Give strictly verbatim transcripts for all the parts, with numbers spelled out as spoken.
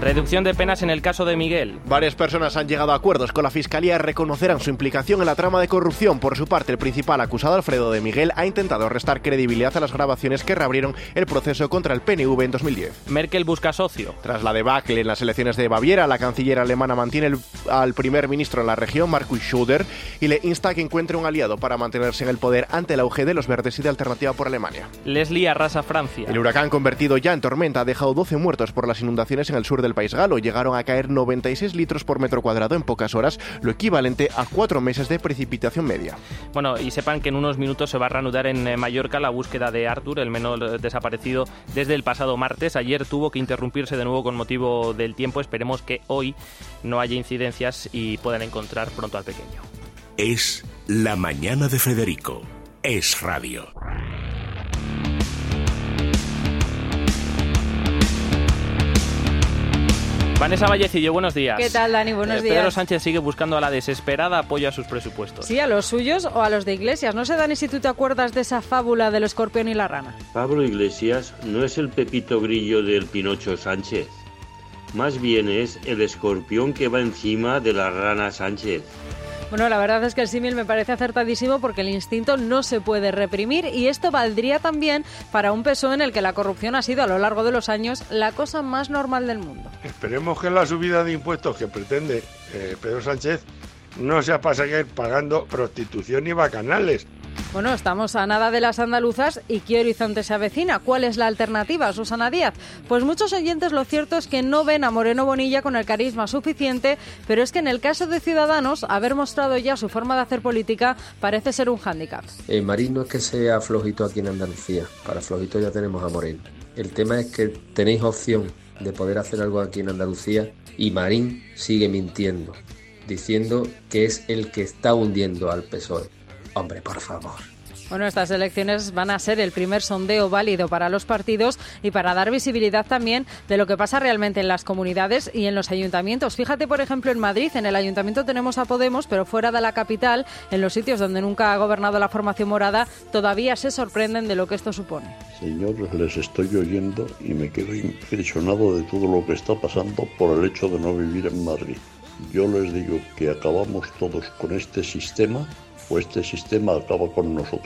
Reducción de penas en el caso de Miguel. Varias personas han llegado a acuerdos con la Fiscalía y reconocerán su implicación en la trama de corrupción. Por su parte, el principal acusado, Alfredo de Miguel, ha intentado restar credibilidad a las grabaciones que reabrieron el proceso contra el P N V en dos mil diez. Merkel busca socio. Tras la debacle en las elecciones de Baviera, la canciller alemana mantiene el, al primer ministro en la región, Markus Söder, y le insta a que encuentre un aliado para mantenerse en el poder ante el auge de los verdes y de Alternativa por Alemania. Leslie arrasa Francia. El huracán, convertido ya en tormenta, ha dejado doce muertos por las inundaciones en el sur del país galo. Llegaron a caer noventa y seis litros por metro cuadrado en pocas horas, lo equivalente a cuatro meses de precipitación media. Bueno, y sepan que en unos minutos se va a reanudar en Mallorca la búsqueda de Artur, el menor desaparecido desde el pasado martes. Ayer tuvo que interrumpirse de nuevo con motivo del tiempo. Esperemos que hoy no haya incidencias y puedan encontrar pronto al pequeño. Es La Mañana de Federico. Es Radio. Vanessa Vallecillo, buenos días. ¿Qué tal, Dani? Buenos eh, días. Pedro Sánchez sigue buscando a la desesperada apoyo a sus presupuestos. Sí, a los suyos o a los de Iglesias. No sé, Dani, si tú te acuerdas de esa fábula del escorpión y la rana. Pablo Iglesias no es el Pepito Grillo del Pinocho Sánchez. Más bien es el escorpión que va encima de la rana Sánchez. Bueno, la verdad es que el símil me parece acertadísimo porque el instinto no se puede reprimir y esto valdría también para un P S O E en el que la corrupción ha sido a lo largo de los años la cosa más normal del mundo. Esperemos que la subida de impuestos que pretende eh, Pedro Sánchez no sea para seguir pagando prostitución y bacanales. Bueno, estamos a nada de las andaluzas y ¿qué horizonte se avecina? ¿Cuál es la alternativa, Susana Díaz? Pues muchos oyentes lo cierto es que no ven a Moreno Bonilla con el carisma suficiente, pero es que en el caso de Ciudadanos, haber mostrado ya su forma de hacer política parece ser un hándicap. Eh, Marín no es que sea flojito aquí en Andalucía, para flojito ya tenemos a Moreno. El tema es que tenéis opción de poder hacer algo aquí en Andalucía y Marín sigue mintiendo, diciendo que es el que está hundiendo al P S O E. Hombre, por favor. Bueno, estas elecciones van a ser el primer sondeo válido para los partidos y para dar visibilidad también de lo que pasa realmente en las comunidades y en los ayuntamientos. Fíjate, por ejemplo, en Madrid, en el ayuntamiento tenemos a Podemos, pero fuera de la capital, en los sitios donde nunca ha gobernado la formación morada, todavía se sorprenden de lo que esto supone. Señores, les estoy oyendo y me quedo impresionado de todo lo que está pasando por el hecho de no vivir en Madrid. Yo les digo que acabamos todos con este sistema, o este sistema acaba con nosotros.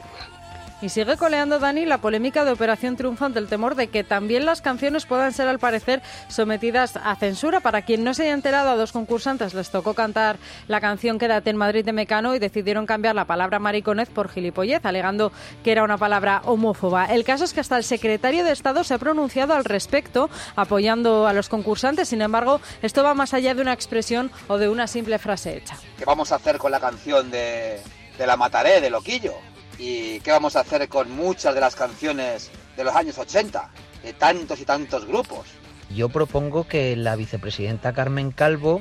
Y sigue coleando, Dani, la polémica de Operación Triunfo ante el temor de que también las canciones puedan ser, al parecer, sometidas a censura. Para quien no se haya enterado, a dos concursantes les tocó cantar la canción Quédate en Madrid de Mecano y decidieron cambiar la palabra mariconez por gilipollez, alegando que era una palabra homófoba. El caso es que hasta el secretario de Estado se ha pronunciado al respecto, apoyando a los concursantes. Sin embargo, esto va más allá de una expresión o de una simple frase hecha. ¿Qué vamos a hacer con la canción de, de La Mataré, de Loquillo? ¿Y qué vamos a hacer con muchas de las canciones de los años ochenta, de tantos y tantos grupos? Yo propongo que la vicepresidenta Carmen Calvo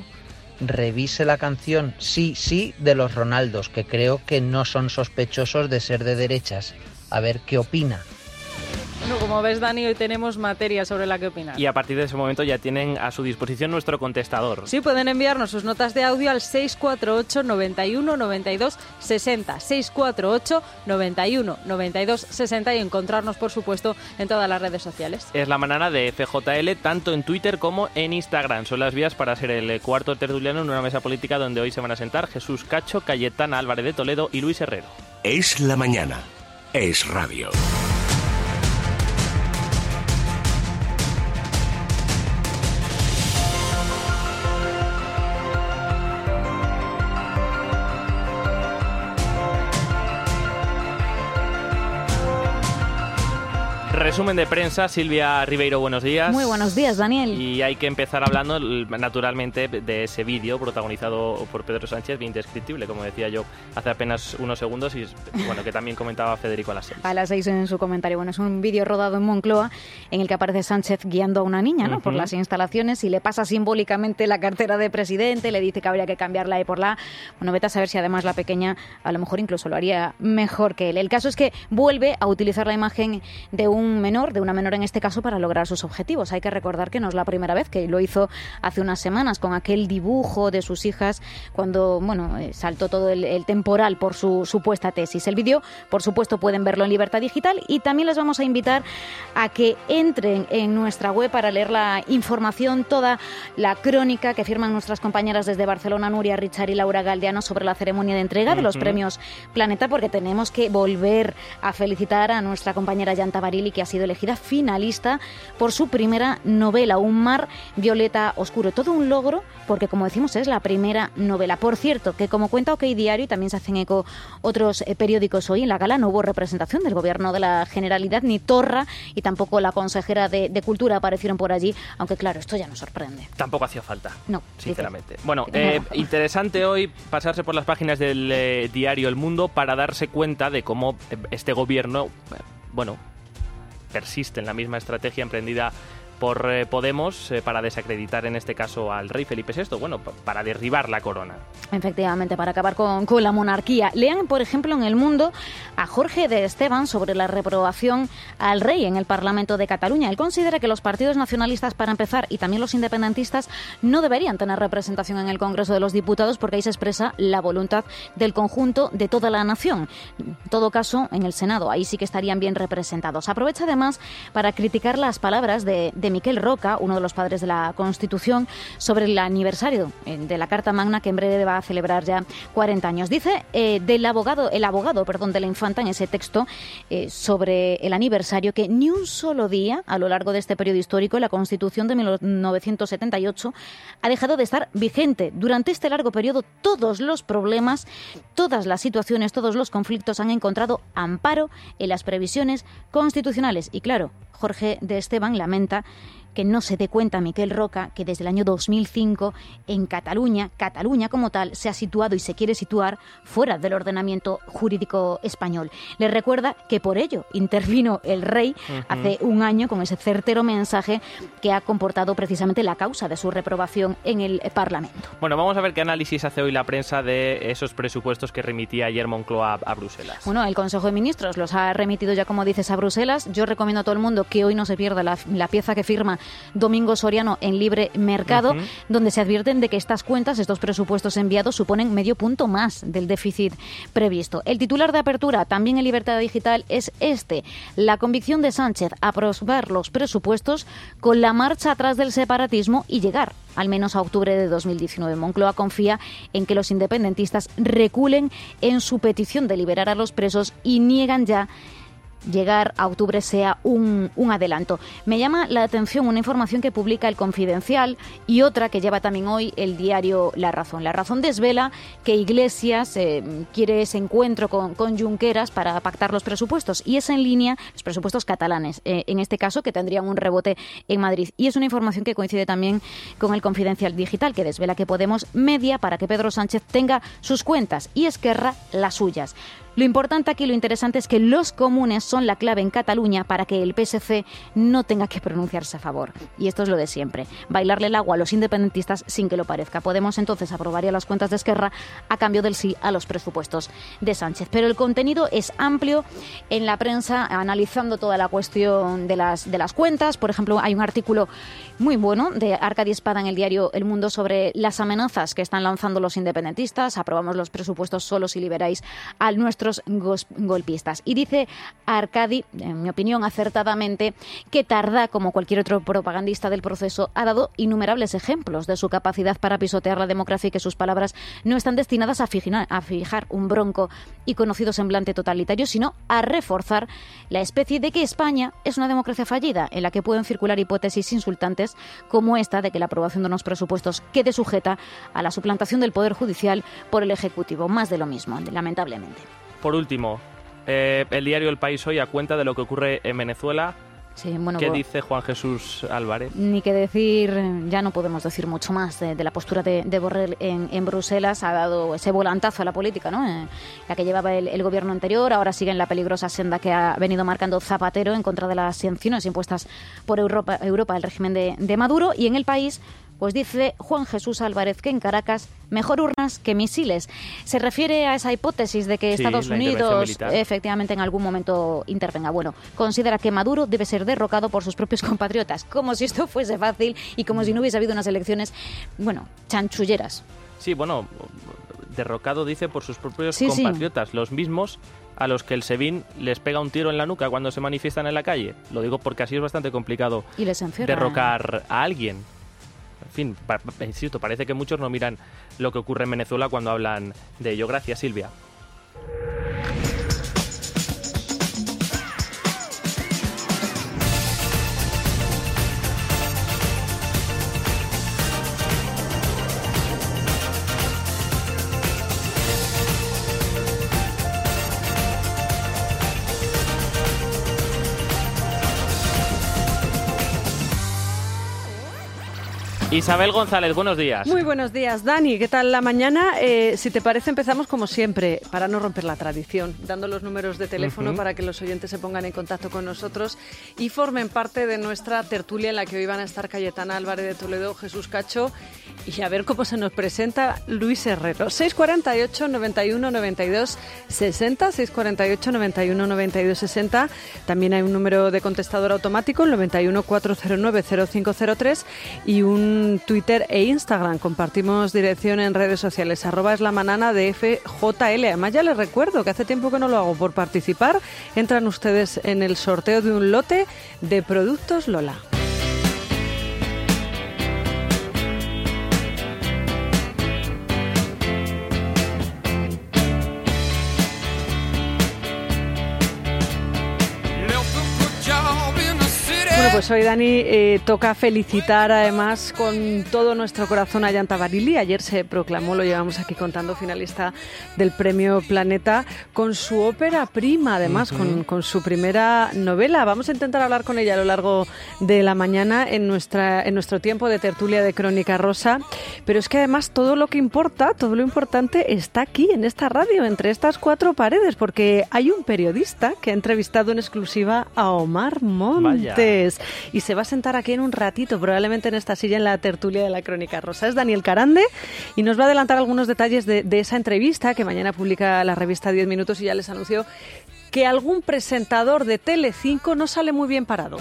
revise la canción Sí, sí de los Ronaldos, que creo que no son sospechosos de ser de derechas. A ver qué opina. Bueno, como ves, Dani, hoy tenemos materia sobre la que opinar. Y a partir de ese momento ya tienen a su disposición nuestro contestador. Sí, pueden enviarnos sus notas de audio al seis cuatro ocho, noventa y uno, noventa y dos, sesenta, seis cuatro ocho, noventa y uno, noventa y dos, sesenta y encontrarnos, por supuesto, en todas las redes sociales. Es la mañana de F J L, tanto en Twitter como en Instagram. Son las vías para ser el cuarto tertuliano en una mesa política donde hoy se van a sentar Jesús Cacho, Cayetana Álvarez de Toledo y Luis Herrero. Es la mañana. Es radio. Resumen de prensa, Silvia Ribeiro, buenos días. Muy buenos días, Daniel. Y hay que empezar hablando, naturalmente, de ese vídeo protagonizado por Pedro Sánchez, indescriptible, como decía yo hace apenas unos segundos, y bueno, que también comentaba Federico a las seis. A las seis en su comentario. Bueno, es un vídeo rodado en Moncloa en el que aparece Sánchez guiando a una niña, ¿no? Uh-huh. Por las instalaciones y le pasa simbólicamente la cartera de presidente, le dice que habría que cambiarla E por la A. Bueno, vete a saber si además la pequeña a lo mejor incluso lo haría mejor que él. El caso es que vuelve a utilizar la imagen de un menor, de una menor en este caso, para lograr sus objetivos. Hay que recordar que no es la primera vez, que lo hizo hace unas semanas con aquel dibujo de sus hijas cuando, bueno, eh, saltó todo el, el temporal por su supuesta tesis. El vídeo, por supuesto, pueden verlo en Libertad Digital, y también les vamos a invitar a que entren en nuestra web para leer la información, toda la crónica que firman nuestras compañeras desde Barcelona, Nuria Richard y Laura Galdeano, sobre la ceremonia de entrega uh-huh. de los premios Planeta, porque tenemos que volver a felicitar a nuestra compañera Yanta Barili, que ha sido elegida finalista por su primera novela, Un mar violeta oscuro. Todo un logro, porque, como decimos, es la primera novela. Por cierto, que como cuenta OK Diario, y también se hacen eco otros eh, periódicos, hoy en la gala no hubo representación del Gobierno de la Generalidad, ni Torra, y tampoco la consejera de, de Cultura aparecieron por allí, aunque claro, esto ya nos sorprende. Tampoco hacía falta, no, sinceramente. Dice. Bueno, eh, interesante hoy pasarse por las páginas del eh, diario El Mundo para darse cuenta de cómo este gobierno, eh, bueno, persiste en la misma estrategia emprendida por eh, Podemos eh, para desacreditar en este caso al rey Felipe sexto, bueno, p- para derribar la corona. Efectivamente, para acabar con, con la monarquía. Lean, por ejemplo, en El Mundo a Jorge de Esteban sobre la reprobación al rey en el Parlamento de Cataluña. Él considera que los partidos nacionalistas, para empezar, y también los independentistas, no deberían tener representación en el Congreso de los Diputados, porque ahí se expresa la voluntad del conjunto de toda la nación. En todo caso, en el Senado, ahí sí que estarían bien representados. Aprovecha además para criticar las palabras de, de Miquel Roca, uno de los padres de la Constitución, sobre el aniversario de la Carta Magna, que en breve va a celebrar ya cuarenta años. Dice eh, del abogado, el abogado, perdón, de la infanta en ese texto eh, sobre el aniversario, que ni un solo día a lo largo de este periodo histórico, la Constitución de mil novecientos setenta y ocho ha dejado de estar vigente. Durante este largo periodo, todos los problemas, todas las situaciones, todos los conflictos han encontrado amparo en las previsiones constitucionales. Y claro, Jorge de Esteban lamenta que no se dé cuenta Miquel Roca que desde el año dos mil cinco en Cataluña, Cataluña como tal, se ha situado y se quiere situar fuera del ordenamiento jurídico español. Le recuerda que por ello intervino el rey uh-huh. hace un año con ese certero mensaje que ha comportado precisamente la causa de su reprobación en el Parlamento. Bueno, vamos a ver qué análisis hace hoy la prensa de esos presupuestos que remitía ayer Moncloa a, a Bruselas. Bueno, el Consejo de Ministros los ha remitido ya, como dices, a Bruselas. Yo recomiendo a todo el mundo que hoy no se pierda la, la pieza que firma Domingo Soriano en Libre Mercado, uh-huh. donde se advierten de que estas cuentas, estos presupuestos enviados, suponen medio punto más del déficit previsto. El titular de apertura, también en Libertad Digital, es este: la convicción de Sánchez a aprobar los presupuestos con la marcha atrás del separatismo y llegar al menos a octubre de dos mil diecinueve. Moncloa confía en que los independentistas reculen en su petición de liberar a los presos y niegan ya llegar a octubre sea un, un adelanto. Me llama la atención una información que publica El Confidencial y otra que lleva también hoy el diario La Razón. La Razón desvela que Iglesias eh, quiere ese encuentro con, con Junqueras para pactar los presupuestos, y es en línea los presupuestos catalanes, eh, en este caso, que tendrían un rebote en Madrid. Y es una información que coincide también con El Confidencial Digital, que desvela que Podemos media para que Pedro Sánchez tenga sus cuentas y Esquerra las suyas. Lo importante aquí, lo interesante, es que los comunes son la clave en Cataluña para que el P S C no tenga que pronunciarse a favor. Y esto es lo de siempre: bailarle el agua a los independentistas sin que lo parezca. Podemos entonces aprobaría las cuentas de Esquerra a cambio del sí a los presupuestos de Sánchez. Pero el contenido es amplio en la prensa, analizando toda la cuestión de las, de las cuentas. Por ejemplo, hay un artículo muy bueno de Arcadi Espada en el diario El Mundo sobre las amenazas que están lanzando los independentistas. Aprobamos los presupuestos solo si liberáis a nuestros golpistas. Y dice Arcadi, en mi opinión acertadamente, que Tardá, como cualquier otro propagandista del proceso, ha dado innumerables ejemplos de su capacidad para pisotear la democracia, y que sus palabras no están destinadas a fijar, a fijar un bronco y conocido semblante totalitario, sino a reforzar la especie de que España es una democracia fallida, en la que pueden circular hipótesis insultantes como esta de que la aprobación de unos presupuestos quede sujeta a la suplantación del Poder Judicial por el Ejecutivo. Más de lo mismo, lamentablemente. Por último, eh, el diario El País hoy, a cuenta de lo que ocurre en Venezuela. Sí, bueno, ¿Qué bo- dice Juan Jesús Álvarez? Ni que decir, ya no podemos decir mucho más de, de la postura de, de Borrell en, en Bruselas. Ha dado ese volantazo a la política, ¿no? Eh, la que llevaba el, el gobierno anterior. Ahora sigue en la peligrosa senda que ha venido marcando Zapatero en contra de las sanciones impuestas por Europa, Europa el régimen de, de Maduro. Y en El País, Pues dice Juan Jesús Álvarez que en Caracas mejor urnas que misiles. Se refiere a esa hipótesis de que sí, Estados Unidos efectivamente en algún momento intervenga. Bueno, considera que Maduro debe ser derrocado por sus propios compatriotas, como si esto fuese fácil y como si no hubiese habido unas elecciones, bueno, chanchulleras. Sí, bueno, derrocado dice por sus propios sí, compatriotas, sí. los mismos a los que el SEBIN les pega un tiro en la nuca cuando se manifiestan en la calle. Lo digo porque así es bastante complicado y les encierra, derrocar ¿eh? a alguien. En fin, pa- insisto, parece que muchos no miran lo que ocurre en Venezuela cuando hablan de ello. Gracias, Silvia. Isabel González, buenos días. Muy buenos días, Dani. ¿Qué tal la mañana? Eh, si te parece, empezamos como siempre, para no romper la tradición, dando los números de teléfono uh-huh. para que los oyentes se pongan en contacto con nosotros y formen parte de nuestra tertulia en la que hoy van a estar Cayetana Álvarez de Toledo, Jesús Cacho y a ver cómo se nos presenta Luis Herrero. seis cuarenta y ocho, noventa y uno, noventa y dos, sesenta, seis cuarenta y ocho, noventa y uno, noventa y dos, sesenta. También hay un número de contestador automático, el noventa y uno, cuatrocientos nueve, cero cinco cero tres y un Twitter e Instagram. Compartimos dirección en redes sociales, arroba es la manana de F J L. Además ya les recuerdo que hace tiempo que no lo hago. Por participar, entran ustedes en el sorteo de un lote de productos Lola. Bueno, pues hoy, Dani, eh, toca felicitar además con todo nuestro corazón a Yanta Barilli. Ayer se proclamó, lo llevamos aquí contando, finalista del Premio Planeta con su ópera prima, además, uh-huh. con, con su primera novela. Vamos a intentar hablar con ella a lo largo de la mañana en, nuestra, en nuestro tiempo de tertulia de Crónica Rosa. Pero es que además todo lo que importa, todo lo importante está aquí, en esta radio, entre estas cuatro paredes, porque hay un periodista que ha entrevistado en exclusiva a Omar Montes. Vaya. Y se va a sentar aquí en un ratito, probablemente en esta silla, en la tertulia de la Crónica Rosa. Es Daniel Carande y nos va a adelantar algunos detalles de, de esa entrevista que mañana publica la revista diez minutos y ya les anunció que algún presentador de Telecinco no sale muy bien parado.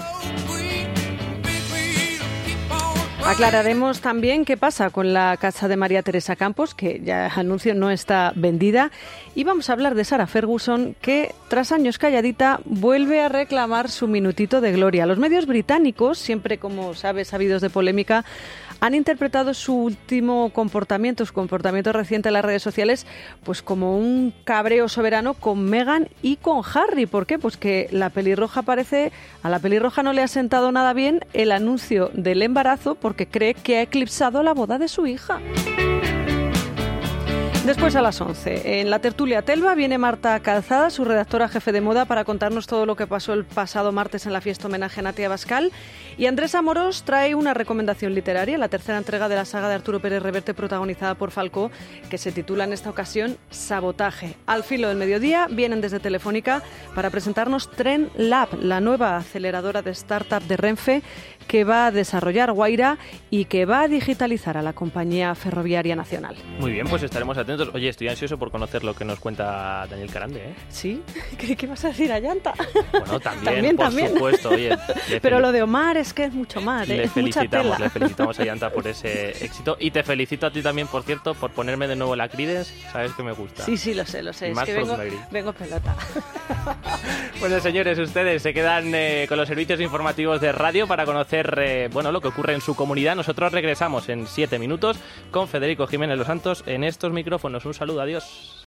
Aclararemos también qué pasa con la casa de María Teresa Campos, que ya anuncio no está vendida. Y vamos a hablar de Sarah Ferguson, que tras años calladita vuelve a reclamar su minutito de gloria. Los medios británicos, siempre como sabes, sabidos de polémica, han interpretado su último comportamiento, su comportamiento reciente en las redes sociales, pues como un cabreo soberano con Meghan y con Harry. ¿Por qué? Pues que la pelirroja parece, a la pelirroja no le ha sentado nada bien el anuncio del embarazo porque cree que ha eclipsado la boda de su hija. Después a las once, en la tertulia Telva, viene Marta Calzada, su redactora jefe de moda, para contarnos todo lo que pasó el pasado martes en la fiesta homenaje a Natia Bascal. Y Andrés Amorós trae una recomendación literaria, la tercera entrega de la saga de Arturo Pérez Reverte, protagonizada por Falcó, que se titula en esta ocasión Sabotaje. Al filo del mediodía vienen desde Telefónica para presentarnos Tren Lab, la nueva aceleradora de startup de Renfe que va a desarrollar Guaira y que va a digitalizar a la compañía ferroviaria nacional. Muy bien, pues estaremos atentos. Oye, estoy ansioso por conocer lo que nos cuenta Daniel Carande, ¿eh? ¿Sí? ¿Qué, qué vas a decir a Llanta? Bueno, también, también por también. supuesto. Oye, pero lo de Omar es que es mucho más, ¿eh? Le es felicitamos, mucha tela. le felicitamos a Llanta por ese éxito. Y te felicito a ti también, por cierto, por ponerme de nuevo la Creedence. Sabes que me gusta. Sí, sí, lo sé, lo sé. Y es más que vengo, Rosemary. vengo pelota. Bueno, señores, ustedes se quedan eh, con los servicios informativos de radio para conocer eh, bueno, lo que ocurre en su comunidad. Nosotros regresamos en siete minutos con Federico Jiménez Los Santos en estos micrófonos. Un saludo, adiós.